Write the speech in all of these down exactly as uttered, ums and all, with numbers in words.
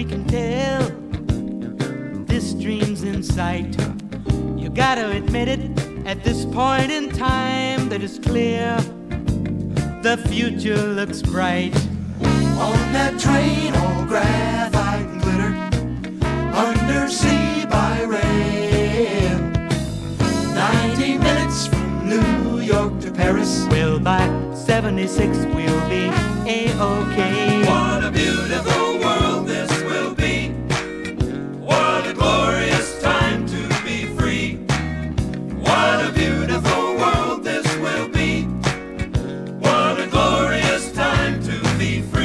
we can tell this dream's in sight. You gotta admit it at this point in time that it's clear the future looks bright. On that train, all graphite and glitter, undersea by rail, ninety minutes from New York to Paris. Well, by seventy-six we'll be A-OK. What a beautiful world this will be. What a glorious time to be free. What a beautiful world this will be. What a glorious time to be free.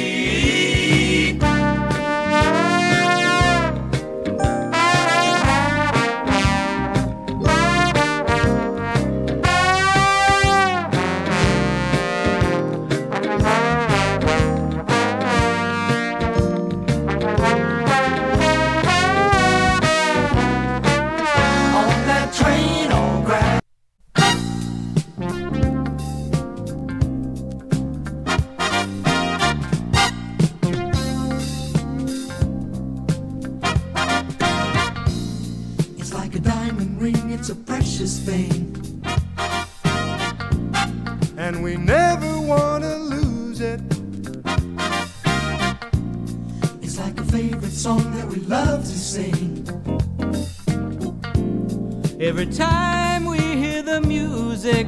Like a diamond ring, it's a precious thing, and we never want to lose it. It's like a favorite song that we love to sing. Every time we hear the music,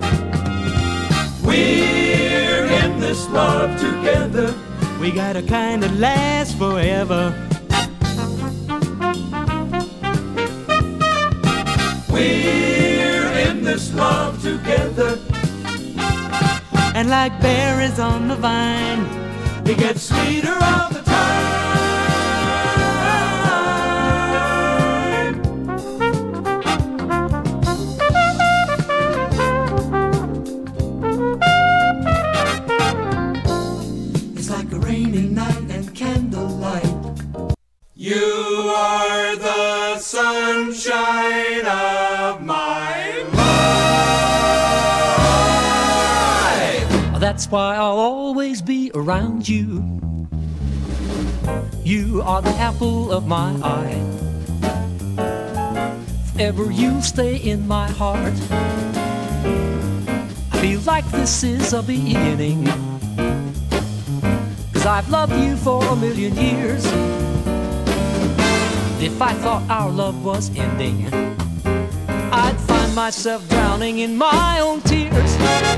we're in this love together. we got a kind that lasts forever. We're in this love together. And like berries on the vine, it gets sweeter all the time. It's like a rainy night and candlelight. You are the sunshine of my life. That's why I'll always be around you. You are the apple of my eye. If ever you stay in my heart, I feel like this is a beginning, 'cause I've loved you for a million years. If I thought our love was ending, I'd find myself drowning in my own tears.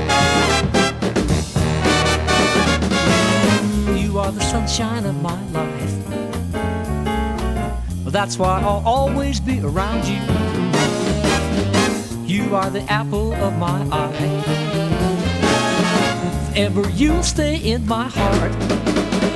You are the sunshine of my life. That's why I'll always be around you. You are the apple of my eye. If ever you stay in my heart,